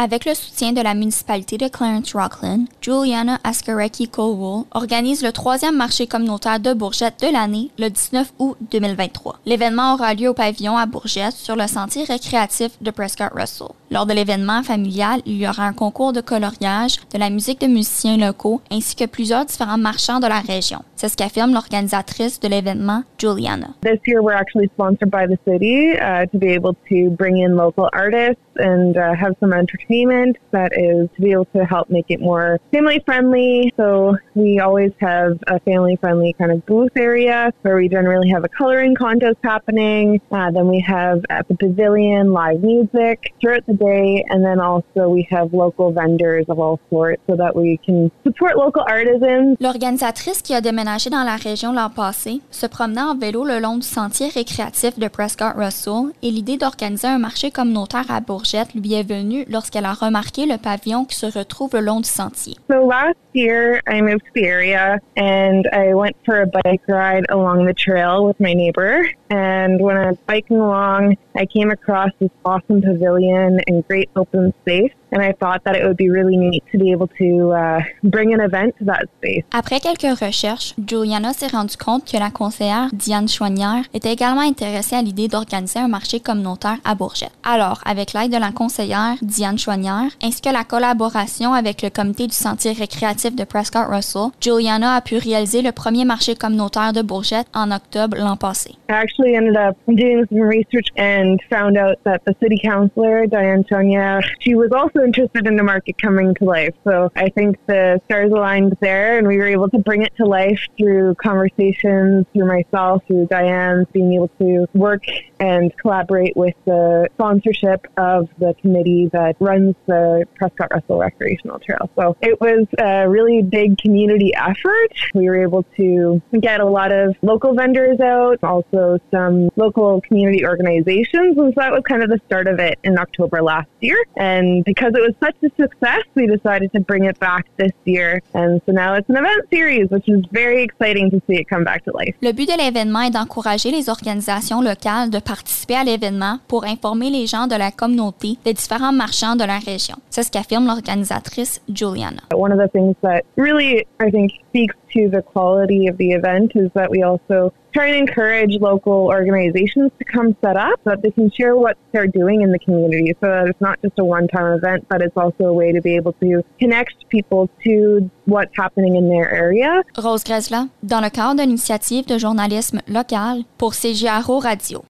Avec le soutien de la municipalité de Clarence-Rocklin, Juliana Askareki-Colwell organise le 3e marché communautaire de Bourgette de l'année, le 19 août 2023. L'événement aura lieu au pavillon à Bourgette sur le sentier récréatif de Prescott Russell. Lors de l'événement familial, il y aura un concours de coloriage, de la musique de musiciens locaux ainsi que plusieurs différents marchands de la région. C'est ce qu'affirme l'organisatrice de l'événement, Juliana. This year we're actually sponsored by the city to be able to bring in local artists and have some entertainment that is to be able to help make it more family friendly. So we always have a family friendly kind of booth area where we generally have a coloring contest happening. Then we have at the pavilion live music throughout the day, and then also we have local vendors of all sorts so that we can support local artisans. L'organisatrice qui a déménagé dans la région l'an passé se promenait en vélo le long du sentier récréatif de Prescott Russell et l'idée d'organiser un marché communautaire à Bourgette lui est venue lorsqu'elle a remarqué le pavillon qui se retrouve le long du sentier. So last year I moved to the area and I went for a bike ride along the trail with my neighbor. And when I was biking along, I came across this awesome pavilion and great open space. And I thought that it would be really neat to be able to bring an event to that space. Après quelques recherches, Juliana s'est rendue compte que la conseillère Diane Chouanière était également intéressée à l'idée d'organiser un marché communautaire à Bourgette. Alors, avec l'aide de la conseillère Diane Chouanière, ainsi que la collaboration avec le comité du sentier récréatif de Prescott Russell, Juliana a pu réaliser le premier marché communautaire de Bourgette en octobre l'an passé. I actually ended up doing some research and found out that the city councilor, Diane Chouanière, she was also interested in the market coming to life. So I think the stars aligned there and we were able to bring it to life through conversations, through myself, through Diane, being able to work and collaborate with the sponsorship of the committee that runs the Prescott Russell Recreational Trail. So it was a really big community effort. We were able to get a lot of local vendors out, also some local community organizations, and so that was kind of the start of it in October last year. And because it was such a success, we decided to bring it back this year. And so now it's an event series, which is very exciting to see it come back to life. Le but de l'événement est d'encourager les organisations locales de participer à l'événement pour informer les gens de la communauté des différents marchands de la région. C'est ce qu'affirme l'organisatrice Juliana. One of the things that really, I think, speaks to the quality of the event is that we also try and encourage local organizations to come set up so that they can share what they're doing in the community so that it's not just a one-time event, but it's also a way to be able to connect people to what's happening in their area. Rose Grezla, dans le cadre de l'initiative de journalisme local pour CJRO Radio.